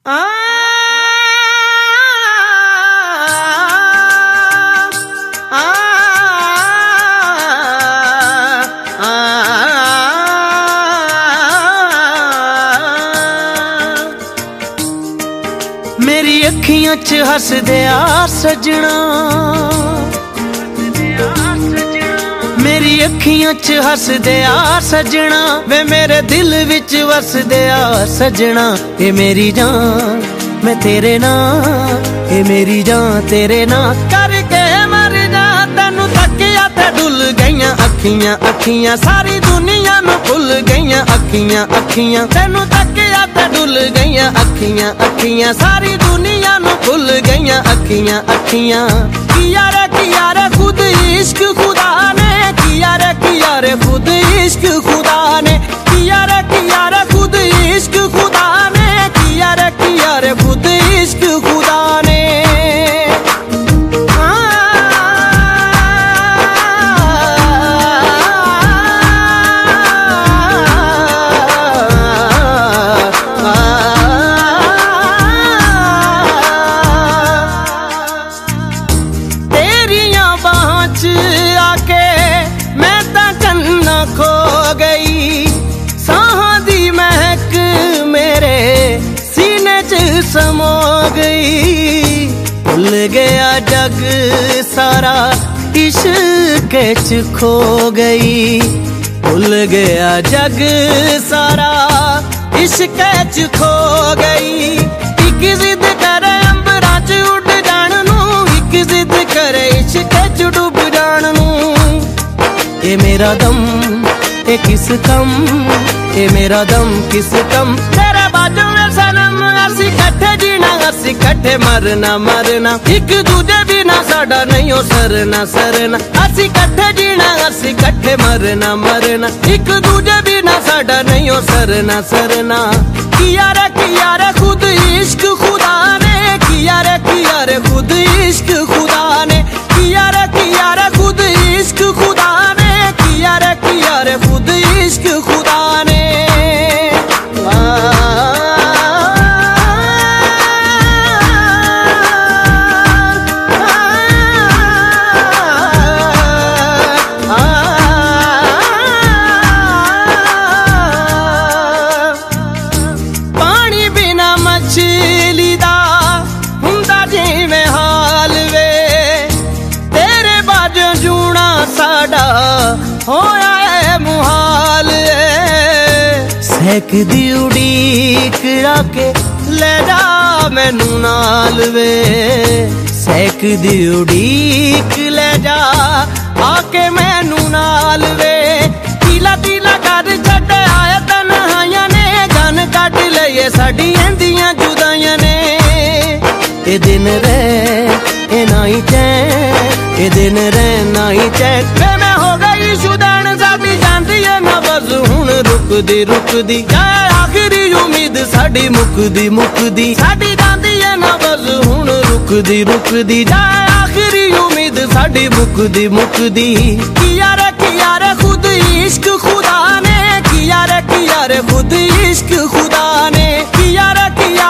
मेरी अखियां च हसदे आ सजना, मेरी अखियां च हसदे आ सजना, वे मेरे दिल विच वसदे आ सजना। ए मेरी जान मैं तेरे नाल, ए मेरी जान तेरे नाल करके मर जा। तेनू तकिया ते डुल गईयां अखियां अखियां, सारी दुनिया नू भुल गईयां अखियां अखियां। तेनू तकिया ते डुल गईयां अखियां अखियां, सारी दुनिया नू भुल गईयां अखियां अखियां। किया रे खुद इश्क खुदा ने, किया रे खुद इश्क खुदा ने, किया रे खुद इश्क खुदा ने, किया रे खुद इश्क खुदा ने। तेरिया बाहों च आके मैं तां चन्ना खो गई, सांहां दी महक मेरे सीने च समो गई। भुल गया जग सारा इश्क च खो गई, भुल गया जग सारा इश्क च खो गई। एक जिद करे अंबरां च उड़ जाण नू, एक जिद करे इश्क च डुब जाण नू। ए मेरा दम ए किस कम, ए मेरा दम किस कम, तेरे बाजू में सनम असी कट्ठे जीना असी कट्ठे मरना मरना। एक दूजे बिना साडा नहीं हो सरना सरना, असी कट्ठे जीना असी कट्ठे मरना मरना। एक दूजे बिना साडा नहीं हो सरना सरना। किया रे खुद इश्क खुदा ने, किया रे खुद इश्क खुदा ने, किया रे खुद इश्क खुदा ने, किया रे खुद इश्क खुदा ने। पानी बिना मछली दा हुंदा जिवें हाल वे, तेरे बाजों जूना साडा होया है मुहाल। सहक दी उड़ीक राके ले जा मैनू नाल वे, सहक दी उड़ीक ले जा आके मैनू नाल वे। तीला तीला कर छड्डे आया तन्हाइयां ने, गन कट लईए साडी एंदियां जुदाइयां ने। ए दिन रे ए नाई चैन, ए दिन रे नाई चैन, वे मैं हो गई शुदैन साडी जांदी है ना बस हुण रुकदी रुकदी। जाए आखिरी उम्मीद साडी मुकदी मुकदी, साडी जांदी है ना बस हुण रुकदी रुकदी। जाए आखिरी उम्मीद साडी मुकदी मुकदी। किया रे खुद इश्क खुदा ने, किया रे खुद इश्क खुदा ने, किया रे